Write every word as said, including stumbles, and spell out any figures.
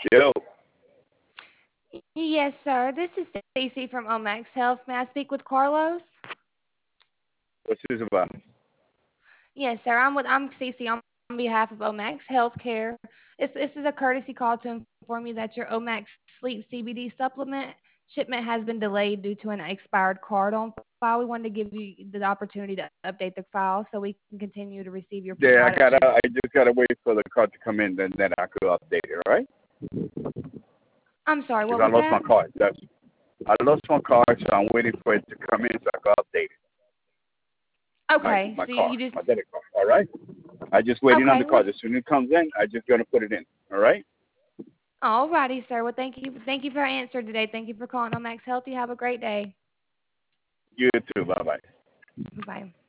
Yo, Yes, sir. This is Stacy from Omax Health. May I speak with Carlos? what's this about? Yes, sir. I'm with I'm Stacy on behalf of Omax Healthcare. This this is a courtesy call to inform you that your Omax Sleep C B D supplement shipment has been delayed due to an expired card on file. We wanted to give you the opportunity to update the file so we can continue to receive your Yeah, I product. gotta, I just gotta wait for the card to come in, then then I could update it. All right? I'm sorry. What Because I was lost that? my card. That's I lost my card, so I'm waiting for it to come in so I can update it. My Okay. my So card, you just my debit card. All right? I just waiting on okay. the Well, card. As soon as it comes in, I just gonna put it in. All right? alrighty, sir. Well, thank you. Thank you for your answer today. Thank you for calling Omax Health. You have a great day. You too. Bye bye. Bye.